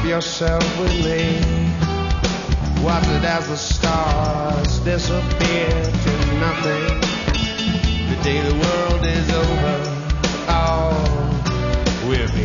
yourself with me. Watch it as the stars disappear to nothing. The day the world is over, all will be